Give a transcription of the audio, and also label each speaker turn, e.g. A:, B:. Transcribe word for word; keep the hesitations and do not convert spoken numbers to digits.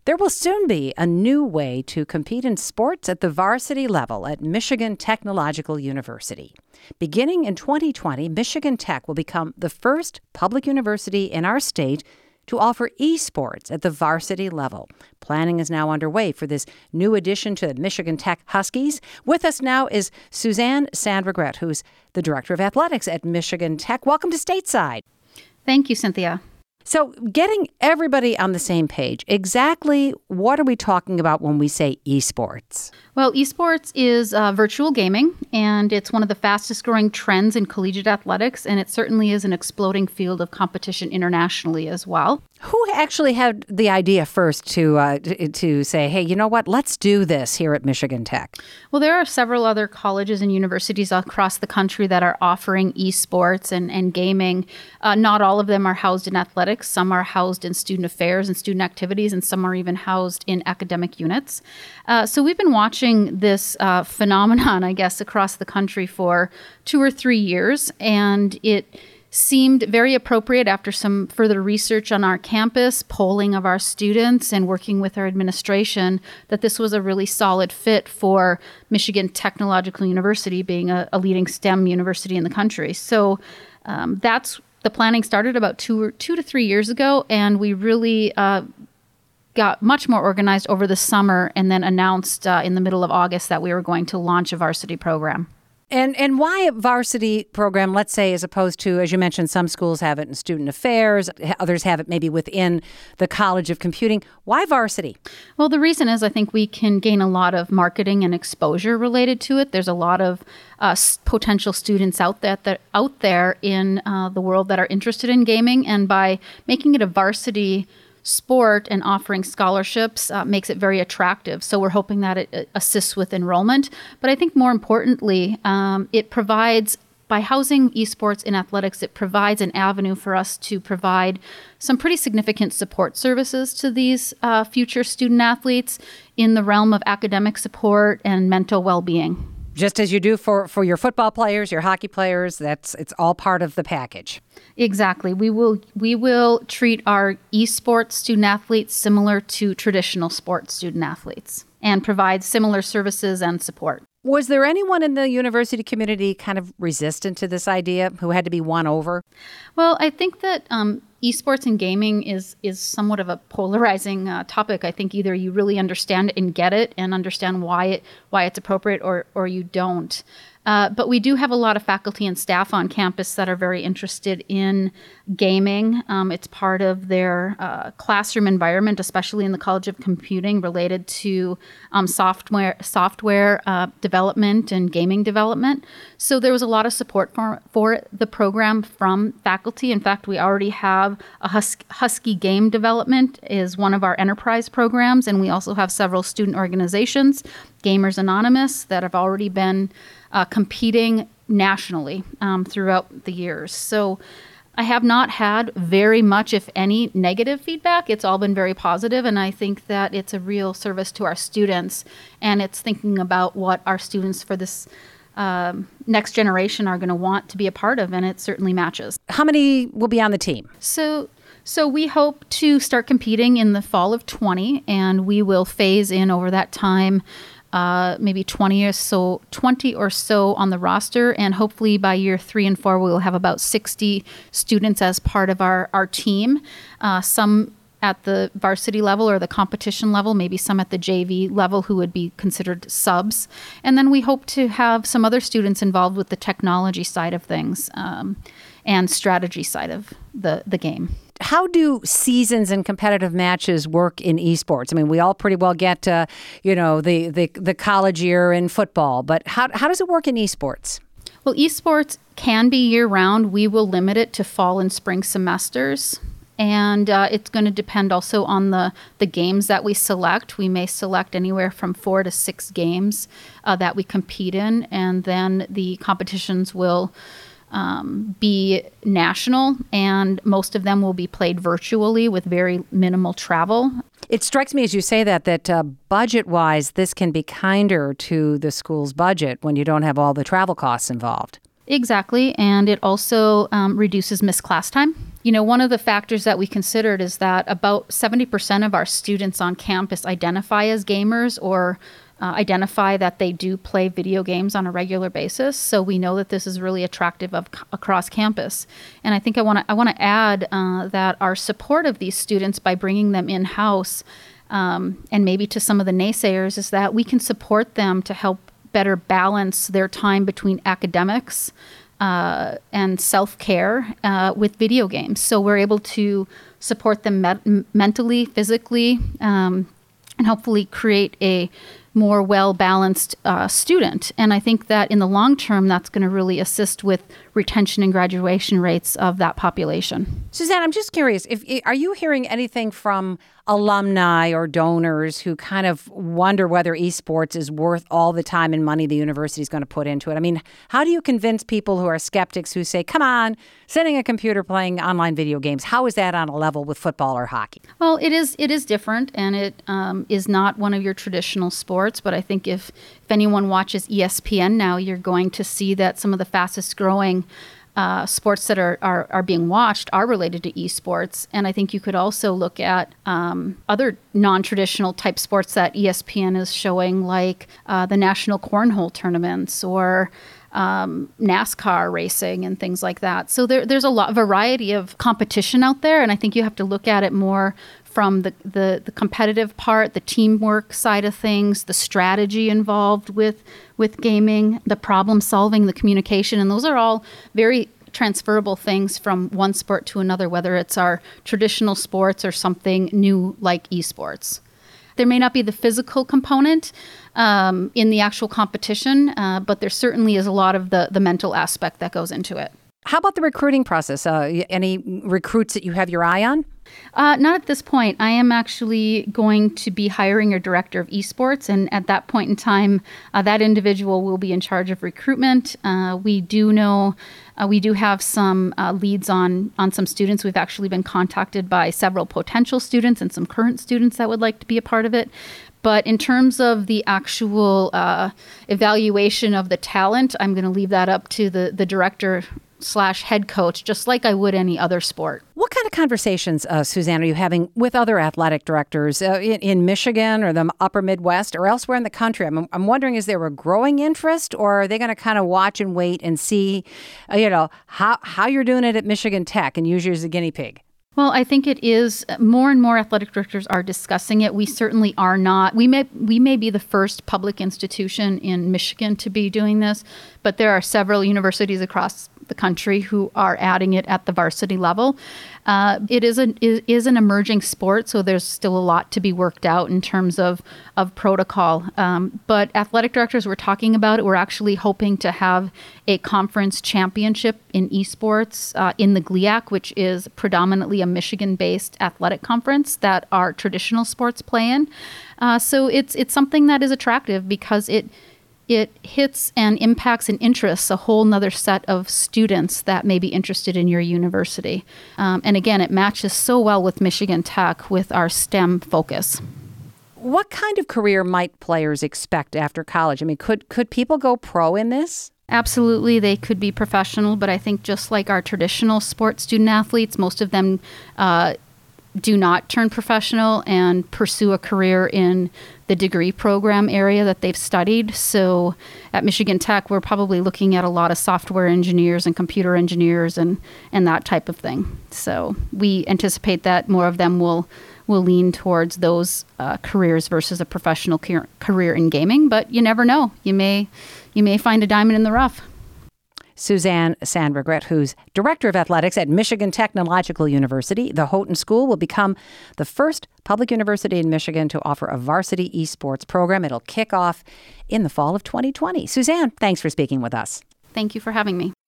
A: There will soon be a new way to compete in sports at the varsity level at Michigan Technological University. Beginning in twenty twenty, Michigan Tech will become the first public university in our state to offer esports at the varsity level. Planning is now underway for this new addition to the Michigan Tech Huskies. With us now is Suzanne Sandregret, who's the Director of Athletics at Michigan Tech. Welcome to Stateside.
B: Thank you, Cynthia.
A: So getting everybody on the same page, exactly what are we talking about when we say esports?
B: Well, esports is uh, virtual gaming, and it's one of the fastest growing trends in collegiate athletics, and it certainly is an exploding field of competition internationally as well.
A: Who actually had the idea first to uh, to say, hey, you know what, let's do this here at Michigan Tech?
B: Well, there are several other colleges and universities across the country that are offering esports and, and gaming. Uh, not all of them are housed in athletics. Some are housed in student affairs and student activities, and some are even housed in academic units. Uh, so we've been watching this uh, phenomenon, I guess, across the country for two or three years, and it seemed very appropriate after some further research on our campus, polling of our students, and working with our administration, that this was a really solid fit for Michigan Technological University, being a, a leading STEM university in the country. So um, that's the planning started about two or two to three years ago, and we really uh, got much more organized over the summer, and then announced uh, in the middle of August that we were going to launch a varsity program.
A: And and why a varsity program, let's say, as opposed to, as you mentioned, some schools have it in student affairs, others have it maybe within the College of Computing. Why varsity?
B: Well, the reason is I think we can gain a lot of marketing and exposure related to it. There's a lot of uh, potential students out there, that, out there in uh, the world that are interested in gaming. And by making it a varsity sport and offering scholarships uh, makes it very attractive. So we're hoping that it, it assists with enrollment. But I think more importantly, um, it provides, by housing esports in athletics, it provides an avenue for us to provide some pretty significant support services to these uh, future student athletes in the realm of academic support and mental well-being.
A: Just as you do for, for your football players, your hockey players, that's it's all part of the package.
B: Exactly. We will we will treat our esports student athletes similar to traditional sports student athletes and provide similar services and support.
A: Was there anyone in the university community kind of resistant to this idea who had to be won over?
B: Well, I think that um, esports and gaming is is somewhat of a polarizing uh, topic. I think either you really understand it and get it and understand why it why it's appropriate, or or you don't. Uh, but we do have a lot of faculty and staff on campus that are very interested in gaming. Um, it's part of their uh, classroom environment, especially in the College of Computing, related to um, software software uh, development and gaming development. So there was a lot of support for, for the program from faculty. In fact, we already have a Husky, Husky Game Development is one of our enterprise programs, and we also have several student organizations, Gamers Anonymous, that have already been Uh, competing nationally um, throughout the years. So I have not had very much, if any, negative feedback. It's all been very positive, and I think that it's a real service to our students, and it's thinking about what our students for this um, next generation are going to want to be a part of, and it certainly matches.
A: How many will be on the team?
B: So So we hope to start competing in the fall of twenty, and we will phase in over that time Uh, maybe twenty or so, twenty or so on the roster, and hopefully by year three and four, we will have about sixty students as part of our our team. Uh, some at the varsity level or the competition level, maybe some at the J V level who would be considered subs, and then we hope to have some other students involved with the technology side of things um, and strategy side of the the game.
A: How do seasons and competitive matches work in esports? I mean, we all pretty well get, uh, you know, the, the the college year in football, but how how does it work in esports?
B: Well, esports can be year-round. We will limit it to fall and spring semesters, and uh, it's going to depend also on the, the games that we select. We may select anywhere from four to six games uh, that we compete in, and then the competitions will Um, be national, and most of them will be played virtually with very minimal travel.
A: It strikes me as you say that, that uh, budget-wise, this can be kinder to the school's budget when you don't have all the travel costs involved.
B: Exactly. And it also um, reduces missed class time. You know, one of the factors that we considered is that about seventy percent of our students on campus identify as gamers or uh, identify that they do play video games on a regular basis. So we know that this is really attractive of, across campus. And I think I want to I want to add uh, that our support of these students by bringing them in-house um, and maybe to some of the naysayers is that we can support them to help better balance their time between academics uh, and self-care uh, with video games. So we're able to support them me- mentally, physically, um, and hopefully create a more well-balanced uh, student. And I think that in the long term, that's going to really assist with retention and graduation rates of that population.
A: Suzanne, I'm just curious, if are you hearing anything from alumni or donors who kind of wonder whether esports is worth all the time and money the university is going to put into it? I mean, how do you convince people who are skeptics who say, come on, sitting at a computer playing online video games, how is that on a level with football or hockey?
B: Well, it is it is different, and it um, is not one of your traditional sports. But I think if, if anyone watches E S P N now, you're going to see that some of the fastest growing Uh, sports that are, are are being watched are related to esports. And I think you could also look at um, other non-traditional type sports that E S P N is showing, like uh, the national cornhole tournaments or um, NASCAR racing and things like that. So there, there's a lot variety of competition out there. And I think you have to look at it more from the, the, the competitive part, the teamwork side of things, the strategy involved with with gaming, the problem solving, the communication. And those are all very transferable things from one sport to another, whether it's our traditional sports or something new like esports. There may not be the physical component um, in the actual competition, uh, but there certainly is a lot of the, the mental aspect that goes into it.
A: How about the recruiting process? Uh, any recruits that you have your eye on?
B: Uh, not at this point. I am actually going to be hiring a director of esports, and at that point in time, uh, that individual will be in charge of recruitment. Uh, we do know, uh, we do have some uh, leads on on some students. We've actually been contacted by several potential students and some current students that would like to be a part of it. But in terms of the actual uh, evaluation of the talent, I'm going to leave that up to the the director slash head coach, just like I would any other sport.
A: What kind of conversations, uh, Suzanne, are you having with other athletic directors uh, in, in Michigan or the upper Midwest or elsewhere in the country? I'm, I'm wondering, is there a growing interest, or are they going to kind of watch and wait and see, uh, you know, how, how you're doing it at Michigan Tech and use you as a guinea pig?
B: Well, I think it is more and more athletic directors are discussing it. We certainly are not. We may we may be the first public institution in Michigan to be doing this, but there are several universities across the country who are adding it at the varsity level. Uh, it is an is, is an emerging sport, so there's still a lot to be worked out in terms of of protocol. Um, but athletic directors were talking about it. We're actually hoping to have a conference championship in esports uh, in the G L I A C, which is predominantly a Michigan-based athletic conference that our traditional sports play in. Uh, so it's it's something that is attractive because it it hits and impacts and interests a whole nother set of students that may be interested in your university. Um, and again, it matches so well with Michigan Tech with our STEM focus.
A: What kind of career might players expect after college? I mean, could could people go pro in this?
B: Absolutely, they could be professional, but I think just like our traditional sports student athletes, most of them uh, do not turn professional and pursue a career in the degree program area that they've studied. So at Michigan Tech, we're probably looking at a lot of software engineers and computer engineers and, and that type of thing. So we anticipate that more of them will will lean towards those uh, careers versus a professional car- career in gaming. But you never know. You may you may find a diamond in the rough.
A: Suzanne Sandregret, who's Director of Athletics at Michigan Technological University. The Houghton School will become the first public university in Michigan to offer a varsity esports program. It'll kick off in the fall of twenty twenty. Suzanne, thanks for speaking with us.
B: Thank you for having me.